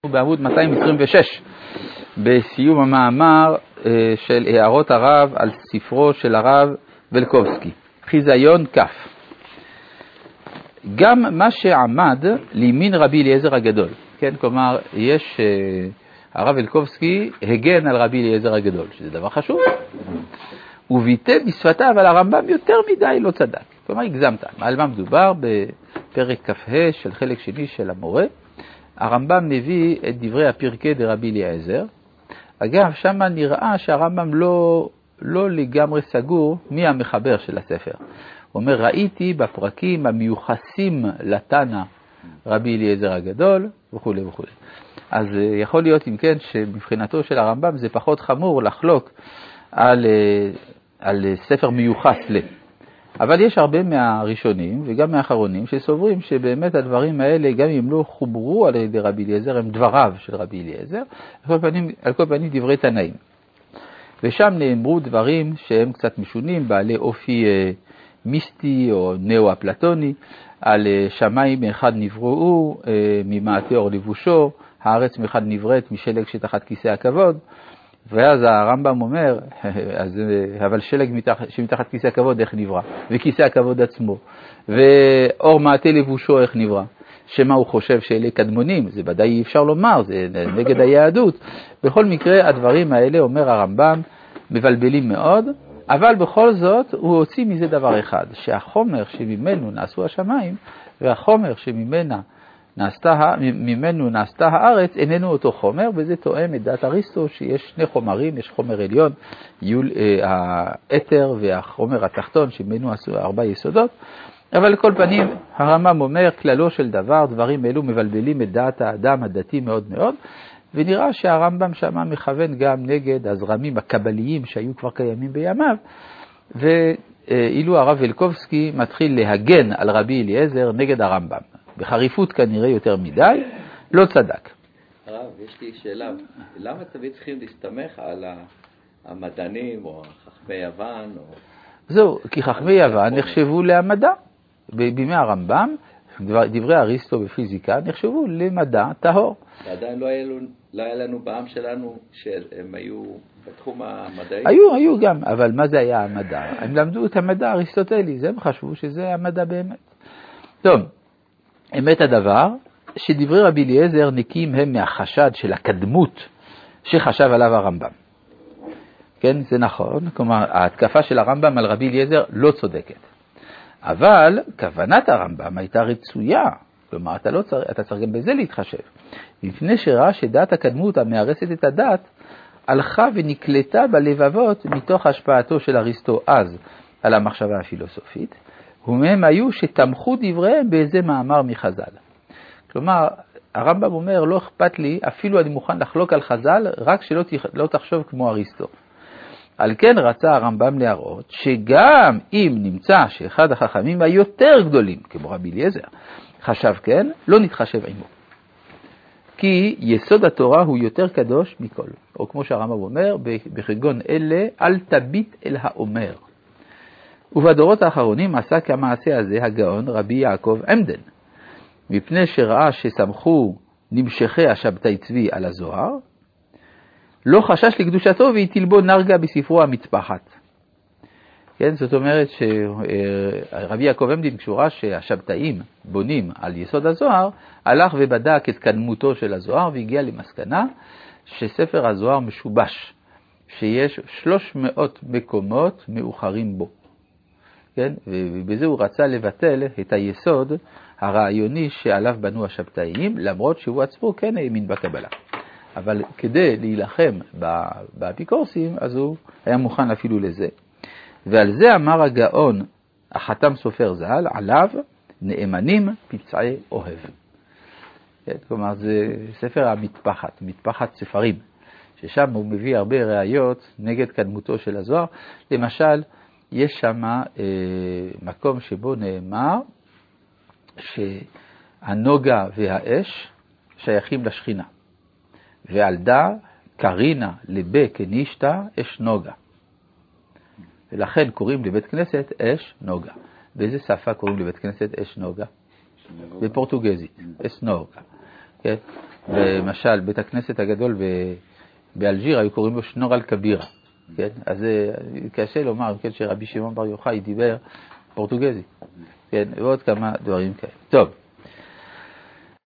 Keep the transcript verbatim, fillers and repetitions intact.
בעמוד מאתיים עשרים ושש, בסיום המאמר של הערות הרב על ספרו של הרב ולקובסקי, חיזיון כף. גם מה שעמד לימין רבי אליעזר הגדול, כן, כלומר, יש, הרב ולקובסקי הגן על רבי אליעזר הגדול, שזה דבר חשוב, וביטא בשפתיו על הרמב"ם יותר מדי לא צדק. כלומר, הגזמת. על מה מדובר? בפרק כ"ה של חלק שני של המורה, הרמב"ם מביא את דברי הפרקי דרבי אליעזר. אגב, שם נראה שהרמב"ם לא, לא לגמרי סגור מי המחבר של הספר. הוא אומר, ראיתי בפרקים המיוחסים לתנא רבי אליעזר הגדול, וכו' וכו'. אז יכול להיות, אם כן, שמבחינתו של הרמב"ם זה פחות חמור לחלוק על, על ספר מיוחס ל. אבל יש הרבה מהראשונים וגם מהאחרונים שסוברים שבאמת הדברים האלה, גם אם לא חוברו על ידי רבי אליעזר, הם דבריו של רבי אליעזר, על כל פנים, על כל פנים דברי תנאים. ושם נאמרו דברים שהם קצת משונים, בעלי אופי אה, מיסטי או נאו-אפלטוני, על אה, שמיים מאחד נבראו, אה, ממעטה אור לבושו, הארץ מאחד נבראת משלג שתחת כיסא הכבוד. ואז הרמב"ם אומר, אז, אבל שלג מתחת, שמתחת כיסא הכבוד איך נברא, וכיסא הכבוד עצמו, ואור מעטה לבושו איך נברא. שמה הוא חושב שאלה קדמונים, זה ודאי אי אפשר לומר, זה נגד היהדות. בכל מקרה, הדברים האלה, אומר הרמב"ם, מבלבלים מאוד, אבל בכל זאת הוא הוציא מזה דבר אחד, שהחומר שממנו נעשו השמיים, והחומר שממנה נעשתה, ממנו נעשתה הארץ, איננו אותו חומר, וזה תואם את דעת אריסטו שיש שני חומרים, יש חומר עליון, יול, אה, האתר והחומר התחתון שממנו עשו ארבע יסודות, אבל לכל פנים הרמב"ם אומר, כללו של דבר, דברים אלו מבלבלים את דעת האדם הדתי מאוד מאוד, ונראה שהרמב"ם שמה מכוון גם נגד הזרמים הקבליים שהיו כבר קיימים בימיו, ואילו הרב ולקובסקי מתחיל להגן על רבי אליעזר נגד הרמב"ם. בחריפות כנראה יותר מדי, לא צדק. הרב, יש לי שאלה, למה תמיד צריכים להסתמך על המדענים או חכמי יוון? או... זהו, כי חכמי יוון נחשבו להמדע. בימי הרמב"ם, דברי אריסטו בפיזיקה נחשבו למדע טהור. ועדיין לא היה, לא היה לנו בעם שלנו שהם היו בתחום המדעי? היו, היו גם, אבל מה זה היה המדע? הם למדו את המדע האריסטוטלי, זה הם חשבו שזה המדע באמת. טוב. אמת הדבר, שדברי רבי אליעזר נקים הם מהחשד של הקדמות שחשב עליו הרמב"ם. כן, זה נכון, כלומר, ההתקפה של הרמב"ם על רבי אליעזר לא צודקת. אבל כוונת הרמב"ם הייתה רצויה, כלומר, אתה, לא צריך, אתה צריך גם בזה להתחשב. לפני שראה שדעת הקדמות המארסת את הדת, הלכה ונקלטה בלבבות מתוך השפעתו של אריסטו אז על המחשבה הפילוסופית, ומהם היו שתמכו דבריהם באיזה מאמר מחז"ל. כלומר, הרמב"ם אומר, לא אכפת לי, אפילו אני מוכן לחלוק על חז"ל, רק שלא לא תחשוב כמו אריסטו. על כן רצה הרמב"ם להראות, שגם אם נמצא שאחד החכמים היותר גדולים, כמו רבי אליעזר, חשב כן, לא נתחשב עמו. כי יסוד התורה הוא יותר קדוש מכל. או כמו שהרמב"ם אומר, בחגון אלה, אל תביט אל האומר. ובדורות האחרונים עשה כמעשה הזה הגאון רבי יעקב עמדן, מפני שראה שסמכו נמשכי השבתאי צבי על הזוהר, לא חשש לקדושתו והטיל בו נרגה בספרו המטפחת. כן, זאת אומרת שרבי יעקב עמדן, כשהוא ראה שהשבתאים בונים על יסוד הזוהר, הלך ובדק את קדמותו של הזוהר והגיע למסקנה שספר הזוהר משובש, שיש שלוש מאות מקומות מאוחרים בו. כן? ובזה הוא רצה לבטל את היסוד הרעיוני שעליו בנו השבתאים, למרות שהוא עצמו כן האמין בקבלה. אבל כדי להילחם באפיקורסים, אז הוא היה מוכן אפילו לזה. ועל זה אמר הגאון, החתם סופר ז"ל, עליו נאמנים פצעי אוהב. כן? כלומר, זה ספר המטפחת, מטפחת ספרים, ששם הוא מביא הרבה ראיות נגד קדמותו של הזוהר. למשל, יש שם אה, מקום שבו נאמר שהנוגה והאש שייכים לשכינה. ועל דה קרינה לבה כנישתה אש נוגה. ולכן קוראים לבית כנסת אש נוגה. באיזה שפה קוראים לבית כנסת אש נוגה? בפורטוגזית, אש נוגה. כן? למשל, בית הכנסת הגדול באלג'יר, היו קוראים לו שנור אל-כבירה, כן? אז זה קשה לומר, כן, שרבי שמעון בר יוחאי דיבר פורטוגזי, כן? ועוד כמה דברים כאלה. טוב.